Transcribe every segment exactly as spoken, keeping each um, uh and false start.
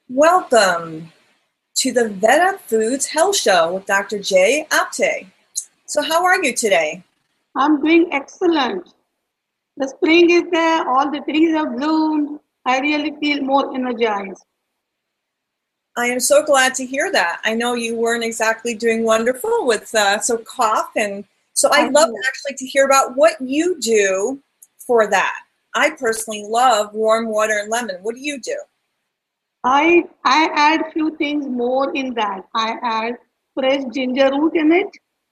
Welcome to the Veda Foods Health Show with Doctor Jay Apte. So how are you today? I'm doing excellent. The spring is there, all the trees have bloomed. I really feel more energized. I am so glad to hear that. I know you weren't exactly doing wonderful with uh, some cough, and so I I'd love know. actually to hear about what you do for that. I personally love warm water and lemon. What do you do? I I add few things more in that. I add fresh ginger root in it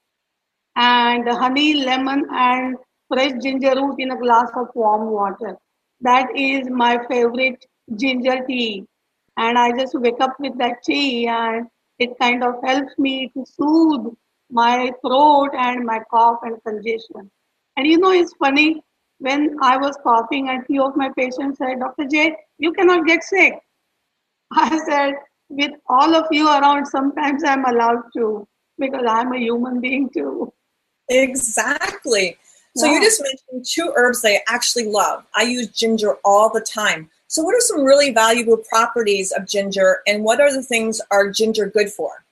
and honey, lemon, and fresh ginger root in a glass of warm water. That is my favorite ginger tea. And I just wake up with that tea, and it kind of helps me to soothe my throat and my cough and congestion. And you know, it's funny when I was coughing, and few of my patients said, Doctor J, you cannot get sick. I said, with all of you around, sometimes I'm allowed to because I'm a human being too. Exactly. So you Yeah. just mentioned two herbs that I actually love. I use ginger all the time. So what are some really valuable properties of ginger, and what are the things are ginger good for?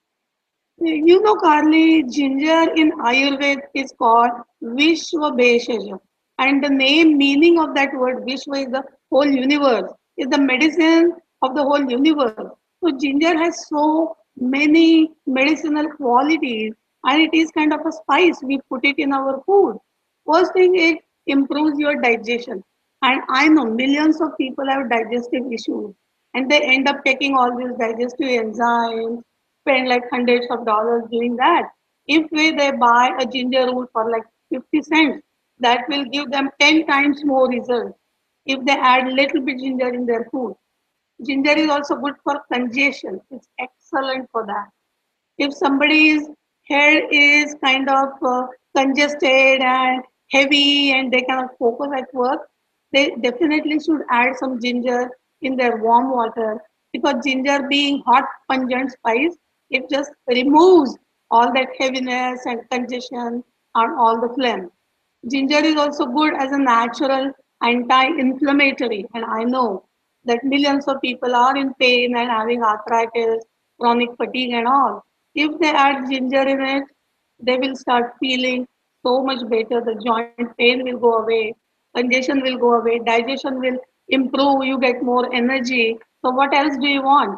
You know, Carly, ginger in Ayurveda is called Vishwa Bheshaj. And the name meaning of that word Vishwa is the whole universe, is the medicine of the whole universe. So ginger has so many medicinal qualities, and it is kind of a spice. We put it in our food. First thing, it improves your digestion. And I know millions of people have digestive issues, and they end up taking all these digestive enzymes, spend like hundreds of dollars doing that. If we, they buy a ginger root for like fifty cents, that will give them ten times more results if they add little bit ginger in their food. Ginger is also good for congestion. It's excellent for that. If somebody's head is kind of uh, congested and heavy and they cannot focus at work, they definitely should add some ginger in their warm water, because ginger being hot pungent spice, it just removes all that heaviness and congestion and all the phlegm. Ginger is also good as a natural anti-inflammatory, and I know that millions of people are in pain and having arthritis, chronic fatigue, and all. If they add ginger in it, they will start feeling so much better. The joint pain will go away, congestion will go away, digestion will improve, you get more energy. So, what else do you want?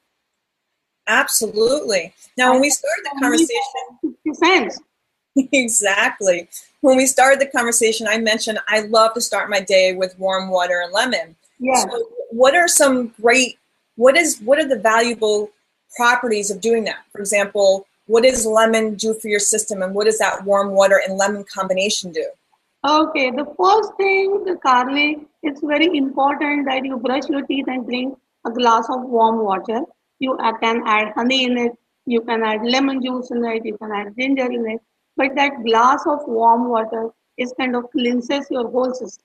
Absolutely. Now, And when we that's started the only conversation, for fifty cents. exactly. When we started the conversation, I mentioned I love to start my day with warm water and lemon. Yes. So, what are some great? What is what are the valuable properties of doing that? For example, what does lemon do for your system, and what does that warm water and lemon combination do? Okay, the first thing, Carly, it's very important that you brush your teeth and drink a glass of warm water. You uh, can add honey in it, you can add lemon juice in it, you can add ginger in it. But that glass of warm water is kind of cleanses your whole system.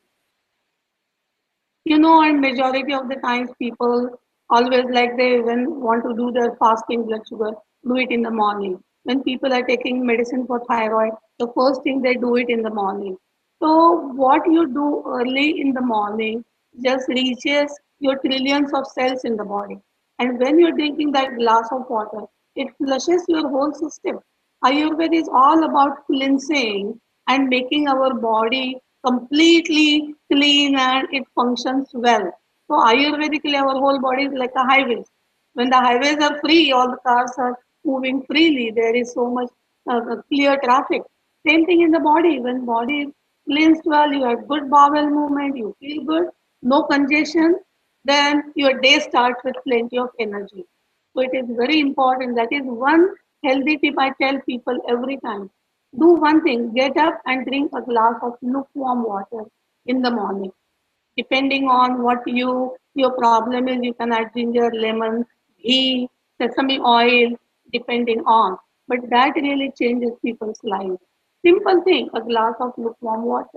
You know, and majority of the times people always like they when want to do their fasting blood sugar, do it in the morning. When people are taking medicine for thyroid, the first thing they do it in the morning. So what you do early in the morning just reaches your trillions of cells in the body. And when you're drinking that glass of water, it flushes your whole system. Ayurveda is all about cleansing and making our body completely clean and it functions well. So Ayurvedically, our whole body is like a highway. When the highways are free, all the cars are moving freely. There is so much uh, clear traffic. Same thing in the body. When body is cleansed well, you have good bowel movement, you feel good, no congestion, then your day starts with plenty of energy. So it is very important. That is one healthy tip I tell people every time. Do one thing, get up and drink a glass of lukewarm water in the morning. Depending on what you your problem is, you can add ginger, lemon, ghee, sesame oil, depending on. But that really changes people's lives. Simple thing, a glass of lukewarm water.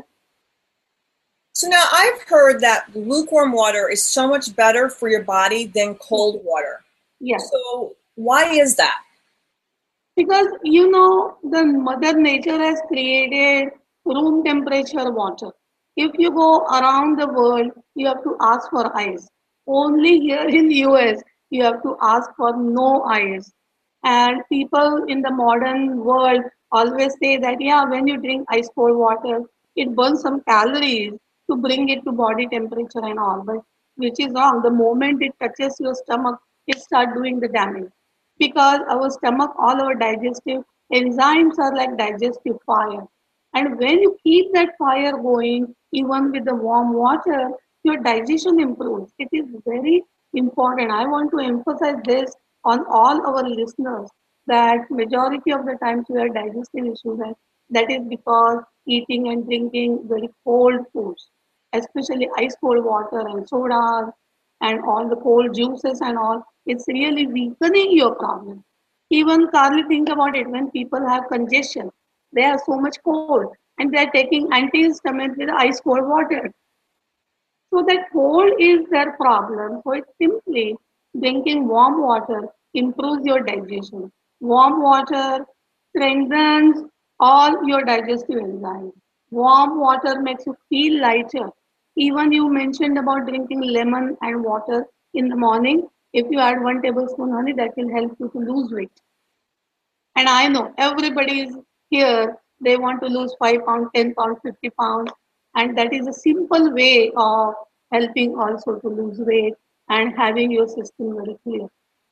So now I've heard that lukewarm water is so much better for your body than cold water. Yes. So why is that? Because you know the mother nature has created room temperature water. If you go around the world, you have to ask for ice. Only here in U S you have to ask for no ice. And people in the modern world always say that, yeah, when you drink ice cold water, it burns some calories to bring it to body temperature and all. But which is wrong. The moment it touches your stomach, it starts doing the damage. Because our stomach, all our digestive enzymes are like digestive fire. And when you keep that fire going, even with the warm water, your digestion improves. It is very important. I want to emphasize this on all our listeners that majority of the times we have digestive issues, and that is because eating and drinking very cold foods, especially ice cold water and sodas and all the cold juices and all, it's really weakening your problem. Even Carly, think about it when people have congestion, they are so much cold and they are taking antihistamines with ice cold water. So that cold is their problem. So it's simply drinking warm water improves your digestion. Warm water strengthens all your digestive enzymes. Warm water makes you feel lighter. Even you mentioned about drinking lemon and water in the morning. If you add one tablespoon honey, that will help you to lose weight. And I know everybody is here, they want to lose five pounds, ten pounds, fifty pounds. And that is a simple way of helping also to lose weight and having your system very clear.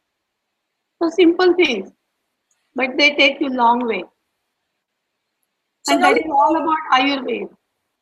So simple things, but they take you long way. So And that is all about Ayurveda.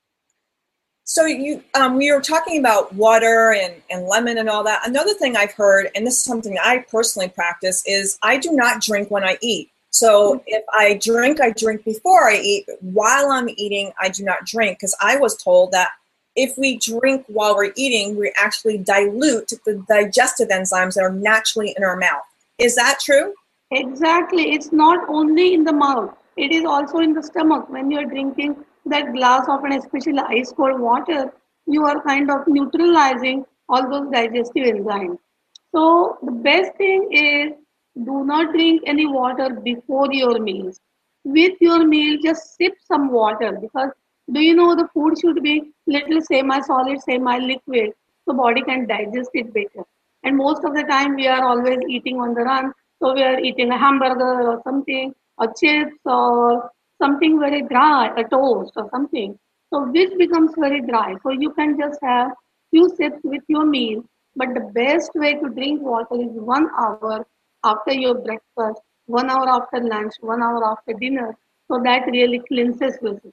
So you, um, we were talking about water and, and lemon and all that. Another thing I've heard, and this is something I personally practice, is I do not drink when I eat. So if I drink, I drink before I eat. But while I'm eating, I do not drink, because I was told that if we drink while we're eating, we actually dilute the digestive enzymes that are naturally in our mouth. Is that true? Exactly. It's not only in the mouth, it is also in the stomach. When you're drinking that glass of an especially ice cold water, you are kind of neutralizing all those digestive enzymes. So the best thing is do not drink any water before your meals. With your meal, just sip some water, because do you know the food should be little semi-solid, semi-liquid, so body can digest it better. And most of the time we are always eating on the run, so we are eating a hamburger or something, or chips or something very dry, a toast or something. So which becomes very dry. So you can just have few sips with your meal. But the best way to drink water is one hour after your breakfast, one hour after lunch, one hour after dinner. So that really cleanses your system.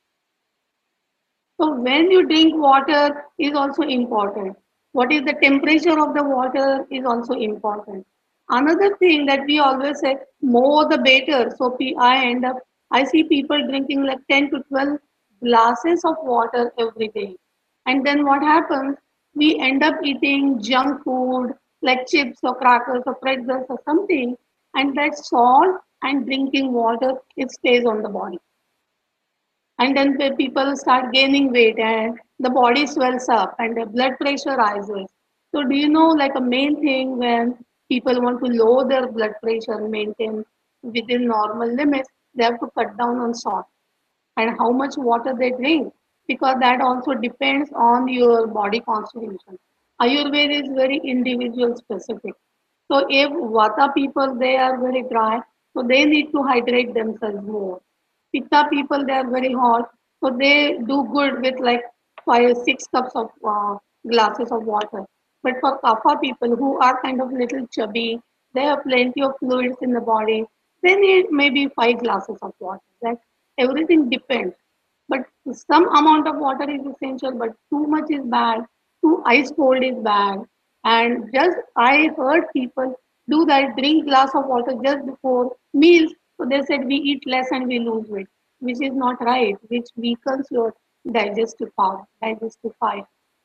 So when you drink water is also important. What is the temperature of the water is also important. Another thing that we always say, more the better. So I end up, I see people drinking like ten to twelve glasses of water every day. And then what happens? We end up eating junk food like chips or crackers or pretzels or something. And that salt and drinking water, it stays on the body. And then people start gaining weight and the body swells up and the blood pressure rises. So do you know, like a main thing when people want to lower their blood pressure and maintain within normal limits, they have to cut down on salt and how much water they drink, because that also depends on your body constitution. Ayurveda is very individual specific. So if Vata people, they are very dry, so they need to hydrate themselves more. Pitta people, they are very hot, so they do good with like five, six cups of uh, glasses of water. But for Kapha people who are kind of little chubby, they have plenty of fluids in the body, they need maybe five glasses of water. Like everything depends. But some amount of water is essential, but too much is bad, too ice cold is bad. And just I heard people do that, drink glass of water just before meals. So they said we eat less and we lose weight, which is not right, which weakens your digestive power, digestive fire.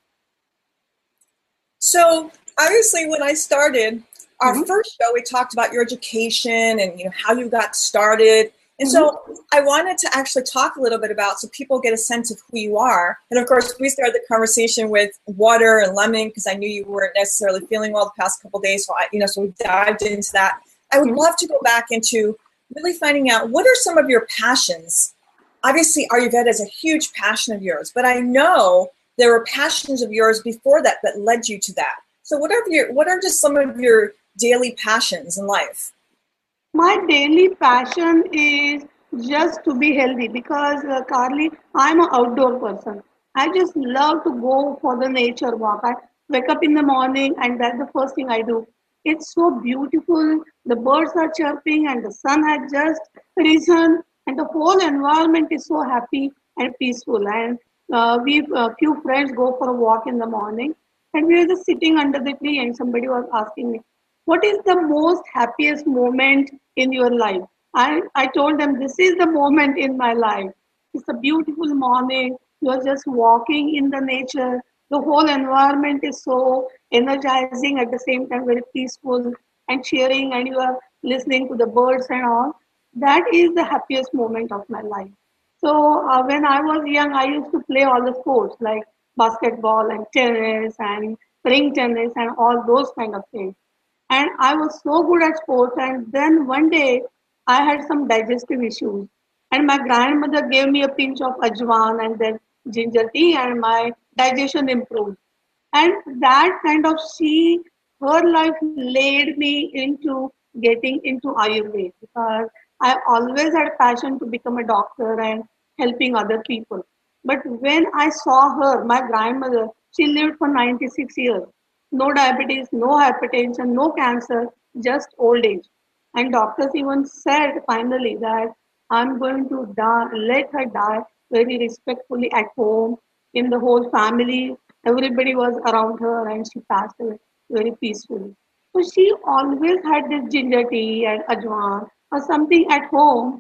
So obviously when I started our Mm-hmm. first show, we talked about your education and you know how you got started. And Mm-hmm. so I wanted to actually talk a little bit about so people get a sense of who you are. And of course, we started the conversation with water and lemon because I knew you weren't necessarily feeling well the past couple of days. So I, you know, so we dived into that. I would Mm-hmm. love to go back into really finding out what are some of your passions. Obviously, Ayurveda is a huge passion of yours, but I know there were passions of yours before that that led you to that. So So what are your what are just some of your daily passions in life? My daily passion is just to be healthy because, uh, Carly, I'm an outdoor person. I just love to go for the nature walk. I wake up in the morning and that's the first thing I do. It's so beautiful. The birds are chirping and the sun has just risen and the whole environment is so happy and peaceful. And uh, we, a few friends go for a walk in the morning and we were just sitting under the tree and somebody was asking me, what is the most happiest moment in your life? I, I told them, this is the moment in my life. It's a beautiful morning. You're just walking in the nature. The whole environment is so energizing at the same time, very peaceful and cheering, and you are listening to the birds and all. That is the happiest moment of my life. So uh, when I was young, I used to play all the sports like basketball and tennis and ring tennis and all those kind of things. And I was so good at sports. And then one day I had some digestive issues. And my grandmother gave me a pinch of ajwan and then ginger tea, and my digestion improved. And that kind of she, her life led me into getting into Ayurveda because I always had passion to become a doctor and helping other people. But when I saw her, my grandmother, she lived for ninety-six years. No diabetes, no hypertension, no cancer, just old age. And doctors even said finally that I'm going to die, let her die very respectfully at home, in the whole family. Everybody was around her and she passed away very peacefully. So she always had this ginger tea and ajwan or something at home.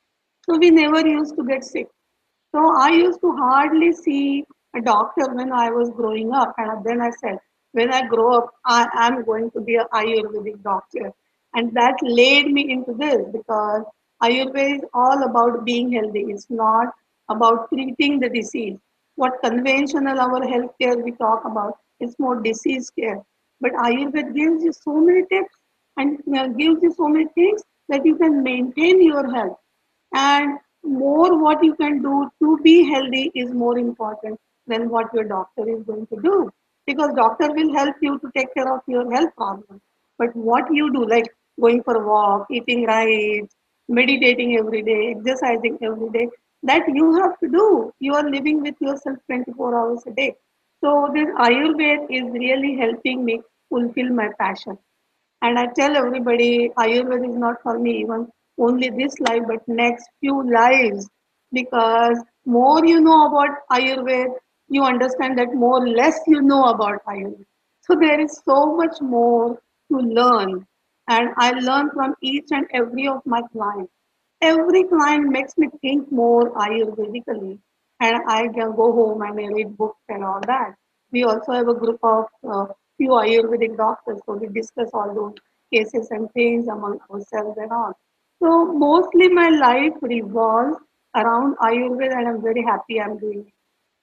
So we never used to get sick. So I used to hardly see a doctor when I was growing up. And then I said, when I grow up, I am going to be an Ayurvedic doctor. And that led me into this because Ayurveda is all about being healthy. It's not about treating the disease. What conventional our healthcare we talk about, it's more disease care. But Ayurveda gives you so many tips and uh, gives you so many things that you can maintain your health. And more what you can do to be healthy is more important than what your doctor is going to do, because doctor will help you to take care of your health problems, but what you do, like going for a walk, eating right, meditating every day, exercising every day, that you have to do. You are living with yourself twenty-four hours a day. So this Ayurveda is really helping me fulfill my passion. and I tell everybody, Ayurveda is not for me even only this life, but next few lives. Because more you know about Ayurveda, you understand that more less you know about Ayurveda. So there is so much more to learn. And I learn from each and every of my clients. Every client makes me think more Ayurvedically. And I can go home and I read books and all that. We also have a group of uh, few Ayurvedic doctors, so we discuss all those cases and things among ourselves and all. So mostly my life revolves around Ayurveda, and I'm very happy I'm doing it.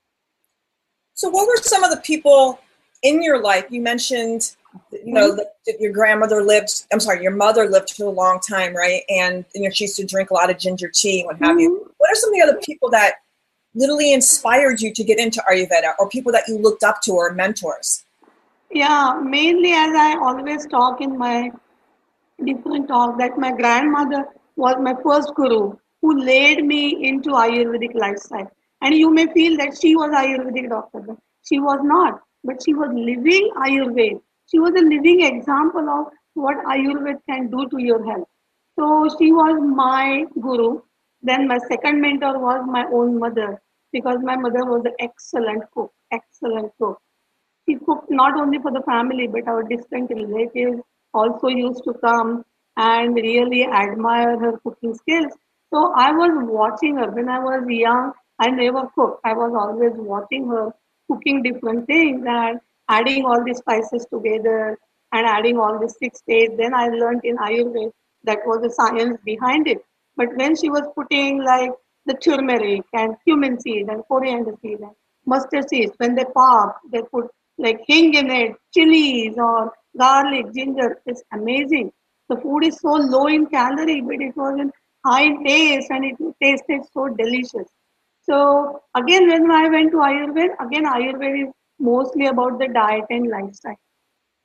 So, what were some of the people in your life? You mentioned, you know, Mhm. that your grandmother lived. I'm sorry, your mother lived for a long time, right? And you know, she used to drink a lot of ginger tea, and what have you. Mhm. What are some of the other people that literally inspired you to get into Ayurveda, or people that you looked up to, or mentors? Yeah, mainly as I always talk in my different talk that my grandmother was my first guru who led me into Ayurvedic lifestyle. And you may feel that she was Ayurvedic doctor, but she was not. But she was living Ayurveda. She was a living example of what Ayurveda can do to your health. So she was my guru. Then my second mentor was my own mother, because my mother was an excellent cook, excellent cook. She cooked not only for the family, but our distant relatives also used to come and really admire her cooking skills. So I was watching her when I was young. I never cooked. I was always watching her cooking different things and adding all the spices together and adding all the six states. Then I learned in Ayurveda that was the science behind it. But when she was putting like the turmeric and cumin seed and coriander seed and mustard seeds, when they pop, they put like hing in it, chilies or garlic, ginger. It's amazing. The food is so low in calorie, but it was in high in taste and it tasted so delicious. So again, when I went to Ayurveda, again Ayurveda is mostly about the diet and lifestyle.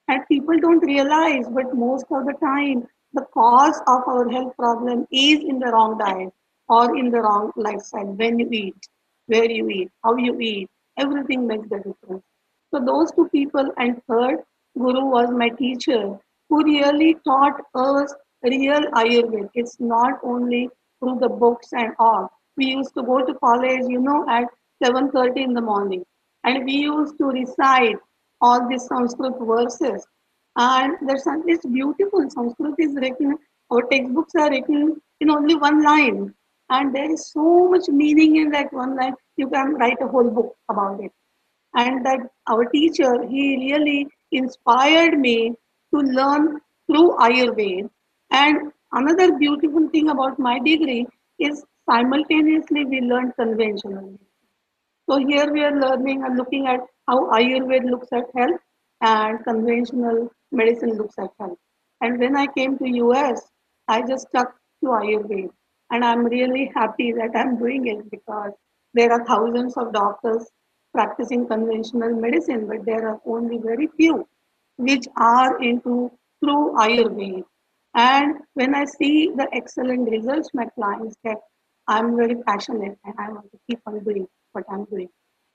And people don't realize, but most of the time, the cause of our health problem is in the wrong diet or in the wrong lifestyle. When you eat, where you eat, how you eat, everything makes the difference. So those two people, and third, Guru was my teacher who really taught us real Ayurveda. It's not only through the books and all. We used to go to college, you know, at seven thirty in the morning, and we used to recite all these Sanskrit verses. And there's some, it's beautiful. Sanskrit is written, our textbooks are written in only one line. And there is so much meaning in that one line. You can write a whole book about it. And that our teacher, he really inspired me to learn through Ayurveda. And another beautiful thing about my degree is simultaneously we learn conventional. So here we are learning and looking at how Ayurveda looks at health and conventional medicine looks at health. And when I came to U S, I just stuck to Ayurveda. And I'm really happy that I'm doing it because there are thousands of doctors practicing conventional medicine, but there are only very few which are into through Ayurveda. And when I see the excellent results my clients get, I'm very passionate and I want to keep on doing what I'm doing.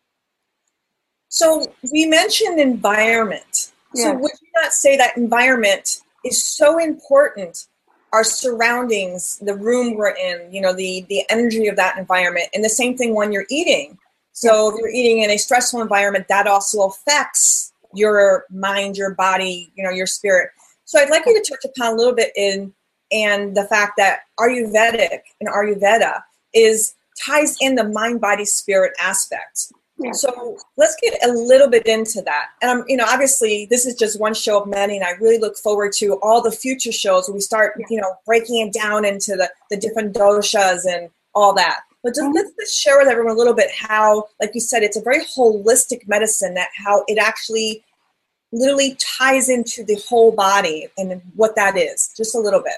So we mentioned environment. Yes. So would you not say that environment is so important? Our surroundings, the room we're in, you know, the, the energy of that environment, and the same thing when you're eating. So if you're eating in a stressful environment, that also affects your mind, your body, you know, your spirit. So I'd like you to touch upon a little bit in and the fact that Ayurvedic and Ayurveda is ties in the mind, body, spirit aspect. Yeah. So let's get a little bit into that. And I'm, you know, obviously this is just one show of many, and I really look forward to all the future shows where we start, Yeah. you know, breaking it down into the, the different doshas and all that. But just Mm-hmm. let's, let's share with everyone a little bit how, like you said, it's a very holistic medicine, that how it actually literally ties into the whole body and what that is. Just a little bit.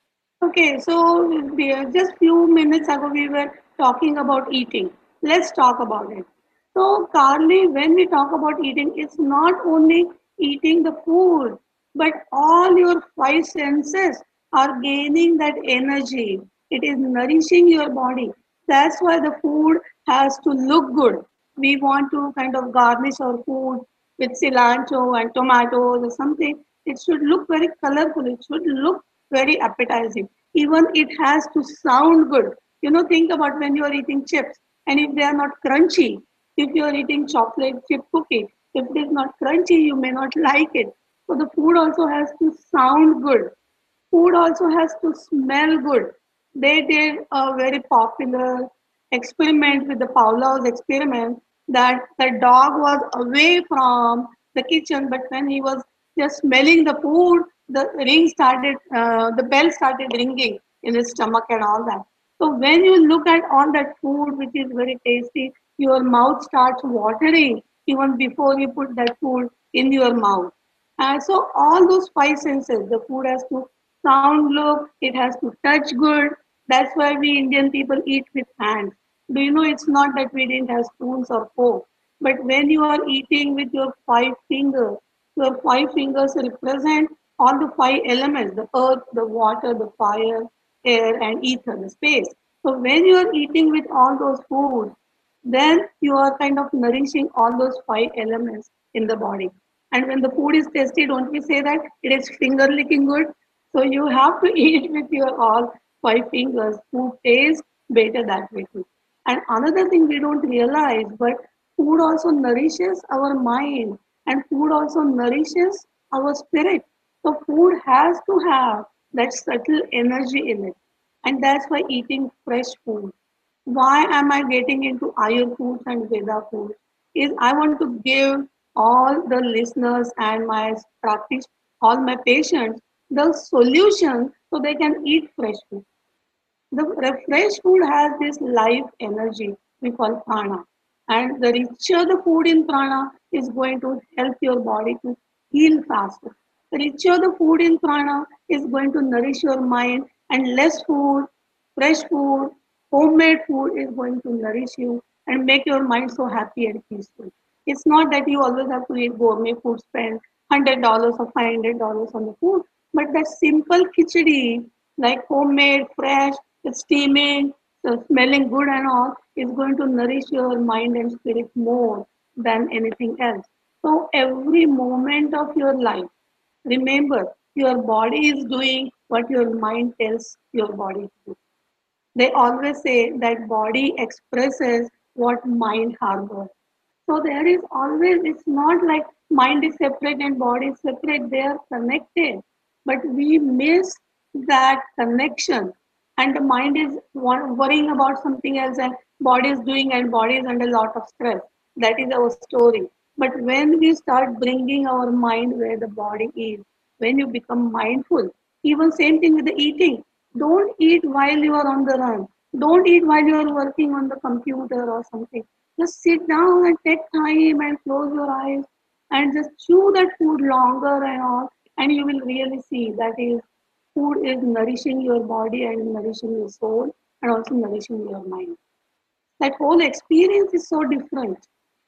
Okay, so we are- just few minutes ago we were talking about eating. Let's talk about it. So, Carly, when we talk about eating, it's not only eating the food, but all your five senses are gaining that energy. It is nourishing your body. That's why the food has to look good. We want to kind of garnish our food with cilantro and tomatoes or something. It should look very colorful. It should look very appetizing. Even it has to sound good. You know, think about when you are eating chips, and if they are not crunchy, if you are eating chocolate chip cookie, if it is not crunchy, you may not like it. So the food also has to sound good. Food also has to smell good. They did a very popular experiment with the Pavlov's experiment, that the dog was away from the kitchen, but when he was just smelling the food, the ring started, uh, the bell started ringing in his stomach and all that. So when you look at all that food, which is very tasty, your mouth starts watering even before you put that food in your mouth. And so all those five senses, the food has to sound, look, it has to touch good. That's why we Indian people eat with hands. Do you know it's not that we didn't have spoons or fork, but when you are eating with your five fingers, your five fingers represent all the five elements: the earth, the water, the fire, air, and ether, the space. So when you are eating with all those foods, then you are kind of nourishing all those five elements in the body. And when the food is tasty, don't we say that it is finger licking good? So you have to eat with your all five fingers. Food tastes better that way too. And another thing we don't realize, but food also nourishes our mind, and food also nourishes our spirit. So food has to have that subtle energy in it. And that's why eating fresh food. Why am I getting into Ayur foods and Veda foods? Is I want to give all the listeners and my practice, all my patients, the solution so they can eat fresh food. The fresh food has this life energy we call prana. And the richer the food in prana is going to help your body to heal faster. The richer the food in prana is going to nourish your mind, and less food, fresh food, homemade food is going to nourish you and make your mind so happy and peaceful. It's not that you always have to eat gourmet food, spend hundred dollars or five hundred dollars on the food. But that simple khichdi, like homemade, fresh, it's steaming, so smelling good and all, is going to nourish your mind and spirit more than anything else. So every moment of your life, remember, your body is doing what your mind tells your body to do. They always say that body expresses what mind harbors. So there is always, it's not like mind is separate and body is separate, they are connected. But we miss that connection. And the mind is worrying about something else and body is doing and body is under a lot of stress. That is our story. But when we start bringing our mind where the body is, when you become mindful, even same thing with the eating. Don't eat while you are on the run. Don't eat while you are working on the computer or something. Just sit down and take time and close your eyes and just chew that food longer and all, and you will really see that is food is nourishing your body and nourishing your soul and also nourishing your mind. That whole experience is so different.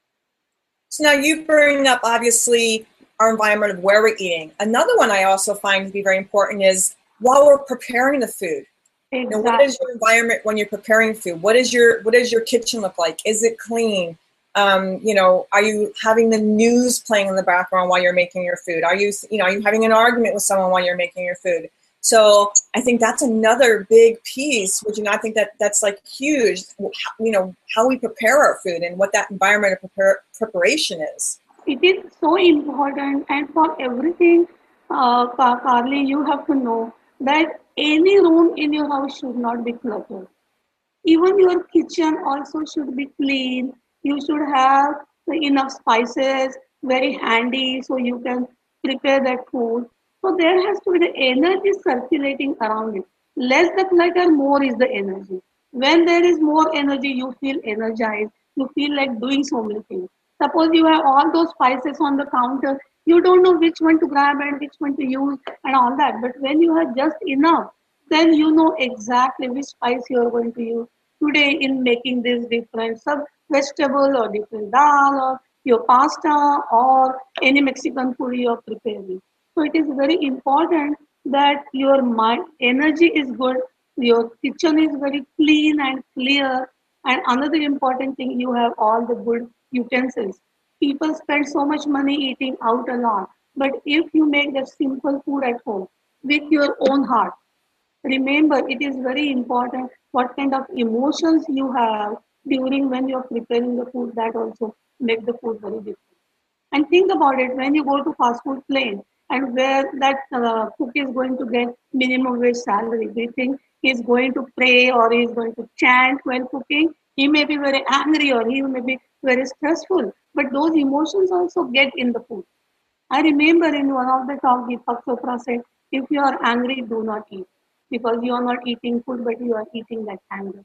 So now you bring up obviously our environment of where we're eating. Another one I also find to be very important is while we're preparing the food. Exactly. Now, what is your environment when you're preparing food? What is your what does your kitchen look like? Is it clean? Um, you know, are you having the news playing in the background while you're making your food? Are you, you know, are you having an argument with someone while you're making your food? So I think that's another big piece. Would you not think that that's like huge? You know, how we prepare our food and what that environment of prepare, preparation is. It is so important, and for everything, uh, Carly, you have to know that any room in your house should not be cluttered. Even your kitchen also should be clean. You should have enough spices, very handy, so you can prepare that food. So there has to be the energy circulating around it. Less the clutter, more is the energy. When there is more energy, you feel energized. You feel like doing so many things. Suppose you have all those spices on the counter, you don't know which one to grab and which one to use and all that. But when you have just enough, then you know exactly which spice you are going to use today in making this different sub vegetable or different dal or your pasta or any Mexican food you are preparing. So it is very important that your mind energy is good, your kitchen is very clean and clear, and another important thing, you have all the good utensils. People spend so much money eating out a lot, but if you make that simple food at home with your own heart, remember, it is very important what kind of emotions you have during when you're preparing the food. That also make the food very different. And think about it, when you go to fast food place and where that uh, cook is going to get minimum wage salary, do you think he's going to pray or he's going to chant while cooking? He may be very angry or he may be very stressful, but those emotions also get in the food. I remember in one of the talk, Deepak Chopra said, if you are angry, do not eat. Because you are not eating food, but you are eating that anger.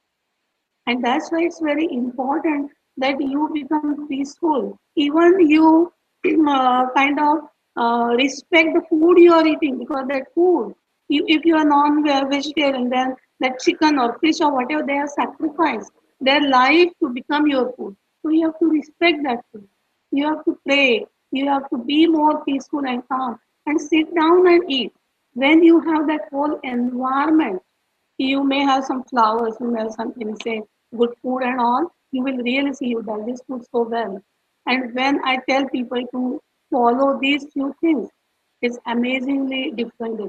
And that's why it's very important that you become peaceful. Even you uh, kind of uh, respect the food you are eating, because that food, you, if you are non-vegetarian, then that chicken or fish or whatever they have sacrificed their life to become your food. So you have to respect that food. You have to pray. You have to be more peaceful and calm and sit down and eat. When you have that whole environment, you may have some flowers, you may have some insect, good food and all, you will really see you digest food so well. And when I tell people to follow these few things, it's amazingly different.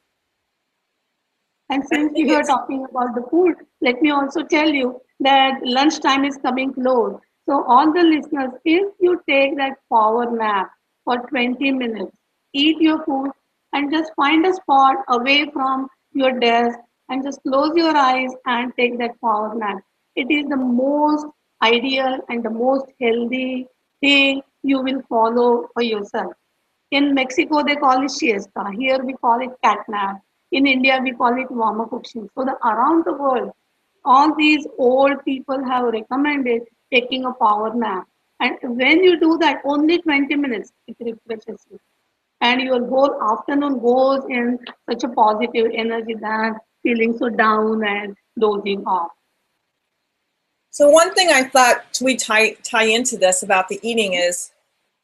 And since you are talking about the food, let me also tell you that lunchtime is coming close. So all the listeners, if you take that power nap for twenty minutes, eat your food and just find a spot away from your desk and just close your eyes and take that power nap. It is the most ideal and the most healthy thing you will follow for yourself. In Mexico, they call it siesta. Here we call it cat nap. In India, we call it warma cooking. So the, around the world, all these old people have recommended taking a power nap. And when you do that, only twenty minutes, it refreshes you. And your whole afternoon goes in such a positive energy than feeling so down and dozing off. So one thing I thought we tie, tie into this about the eating is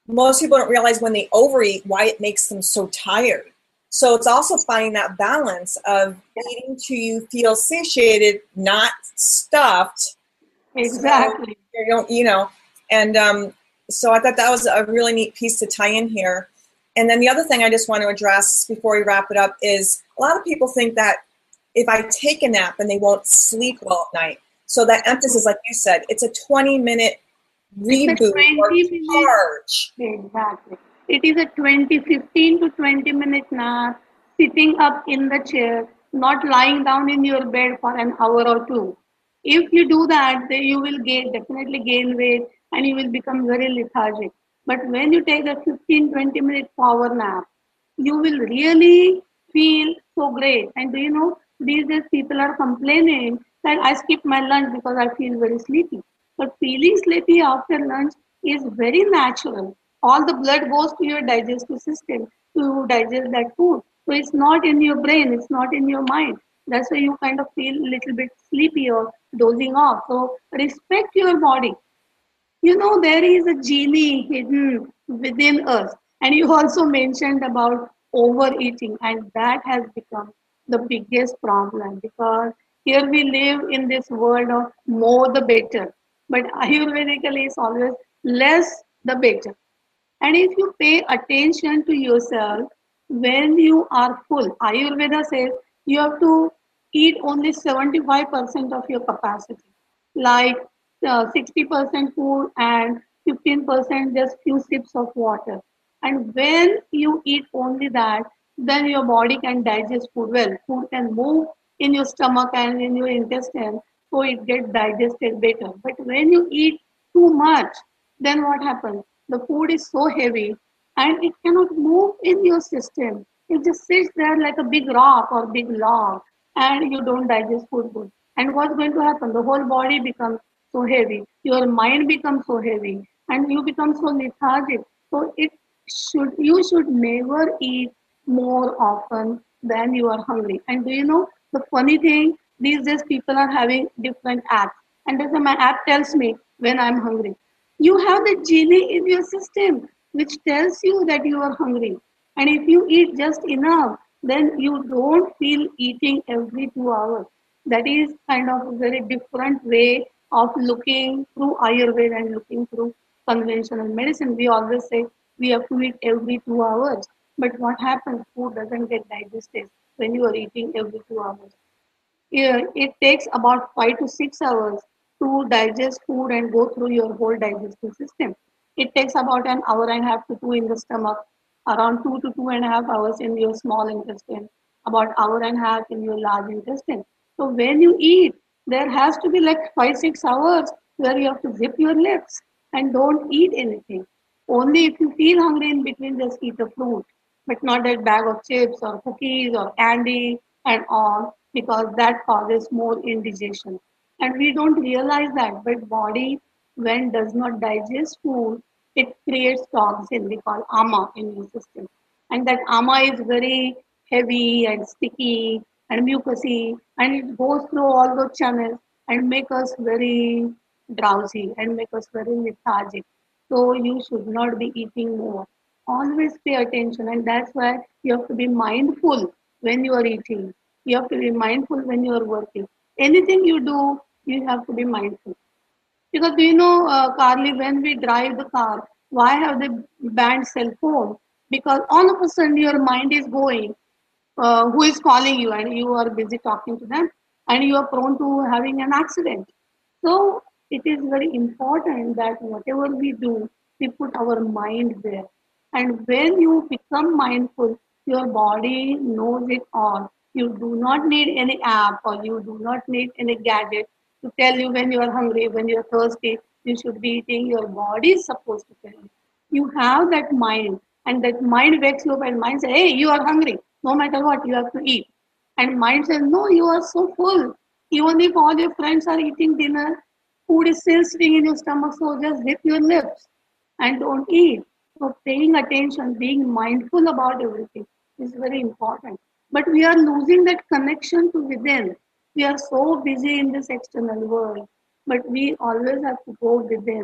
most people don't realize when they overeat why it makes them so tired. So it's also finding that balance of eating till you feel satiated, not stuffed. Exactly. So you don't, you know, and um, so I thought that was a really neat piece to tie in here. And then the other thing I just want to address before we wrap it up is a lot of people think that if I take a nap and they won't sleep well at night. So that emphasis, like you said, it's a twenty minute reboot or charge. Exactly. It is a twenty, fifteen to twenty minute nap, sitting up in the chair, not lying down in your bed for an hour or two. If you do that, then you will gain, definitely gain weight and you will become very lethargic. But when you take a fifteen, twenty minute power nap, you will really feel so great. And do you know, these days people are complaining that I skip my lunch because I feel very sleepy. But feeling sleepy after lunch is very natural. All the blood goes to your digestive system to digest that food. So it's not in your brain, it's not in your mind. That's why you kind of feel a little bit sleepy or dozing off. So respect your body. You know, there is a genie hidden within us. And you also mentioned about overeating, and that has become the biggest problem because here we live in this world of more the better. But Ayurvedically is always less the better. And if you pay attention to yourself when you are full, Ayurveda says you have to eat only seventy-five percent of your capacity, like uh, sixty percent food and fifteen percent just few sips of water. And when you eat only that, then your body can digest food well. Food can move in your stomach and in your intestine, so it gets digested better. But when you eat too much, then what happens? The food is so heavy and it cannot move in your system. It just sits there like a big rock or big log and you don't digest food good. And what's going to happen? The whole body becomes so heavy. Your mind becomes so heavy and you become so lethargic. So it should you should never eat more often than you are hungry. And do you know the funny thing? These days people are having different apps. And that's why my app tells me when I'm hungry. You have the genie in your system which tells you that you are hungry. And if you eat just enough, then you don't feel eating every two hours. That is kind of a very different way of looking through Ayurveda and looking through conventional medicine. We always say we have to eat every two hours. But what happens? Food doesn't get digested when you are eating every two hours. Yeah, it takes about five to six hours to digest food and go through your whole digestive system. It takes about an hour and a half to two in the stomach, around two to two and a half hours in your small intestine, about hour and a half in your large intestine. So when you eat, there has to be like five, six hours where you have to zip your lips and don't eat anything. Only if you feel hungry in between, just eat a fruit, but not that bag of chips or cookies or candy and all, because that causes more indigestion. And we don't realize that, but body when does not digest food, it creates toxin we call ama in your system. And that ama is very heavy and sticky and mucousy, and it goes through all those channels and make us very drowsy and make us very lethargic. So you should not be eating more. Always pay attention, and that's why you have to be mindful when you are eating. You have to be mindful when you are working. Anything you do, you have to be mindful. Because do you know, uh, Carly, when we drive the car, why have they banned cell phone? Because all of a sudden your mind is going, uh, who is calling you, and you are busy talking to them, and you are prone to having an accident. So it is very important that whatever we do, we put our mind there. And when you become mindful, your body knows it all. You do not need any app or you do not need any gadget to tell you when you are hungry, when you are thirsty, you should be eating. Your body is supposed to tell you. You have that mind, and that mind wakes you up, and mind says, hey, you are hungry. No matter what, you have to eat. And mind says, no, you are so full. Even if all your friends are eating dinner, food is still sitting in your stomach, so just zip your lips and don't eat. So paying attention, being mindful about everything is very important. But we are losing that connection to within. We are so busy in this external world, but we always have to go within.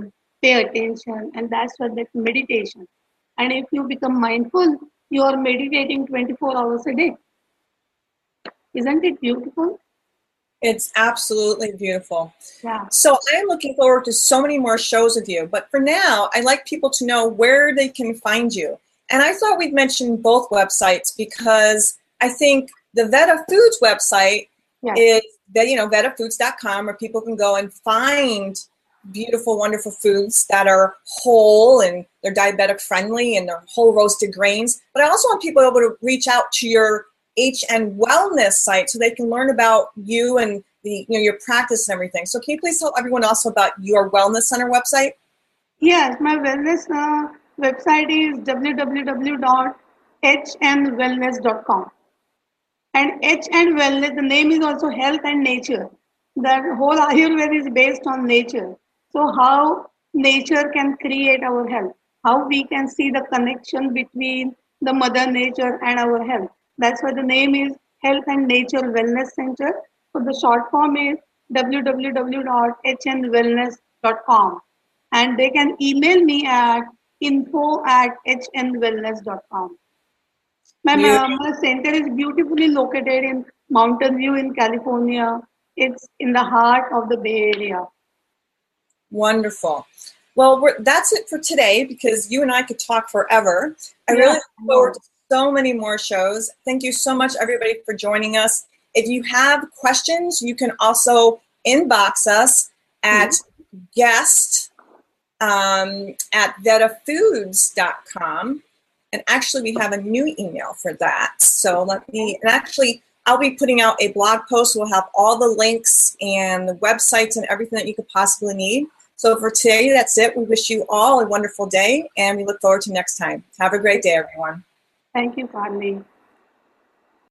pay attention, and that's what that meditation. And if you become mindful, you are meditating twenty-four hours a day. Isn't it beautiful? It's absolutely beautiful. Yeah. So I am looking forward to so many more shows with you. But for now, I'd like people to know where they can find you. And I thought we'd mention both websites because I think the Veda Foods website Yeah. is, you know, veda foods dot com, where people can go and find beautiful, wonderful foods that are whole and they're diabetic friendly and they're whole roasted grains. But I also want people able to reach out to your H N Wellness site so they can learn about you and the, you know, your practice and everything. So can you please tell everyone also about your Wellness Center website? Yes, my wellness uh, website is w w w dot h n wellness dot com. And H and Wellness, the name is also health and nature. The whole Ayurveda is based on nature. So how nature can create our health, how we can see the connection between the mother nature and our health. That's why the name is Health and Nature Wellness Center. So the short form is w w w dot h n wellness dot com. And they can email me at info at h n wellness dot com. My, Beautiful. my center is beautifully located in Mountain View in California. It's in the heart of the Bay Area. Wonderful. Well, we're, that's it for today because you and I could talk forever. I Yeah, really look I forward know. to so many more shows. Thank you so much, everybody, for joining us. If you have questions, you can also inbox us at guest um, at veda foods dot com. And actually, we have a new email for that. So let me, and actually, I'll be putting out a blog post. We'll have all the links and the websites and everything that you could possibly need. So for today, that's it. We wish you all a wonderful day, and we look forward to next time. Have a great day, everyone. Thank you, Carly.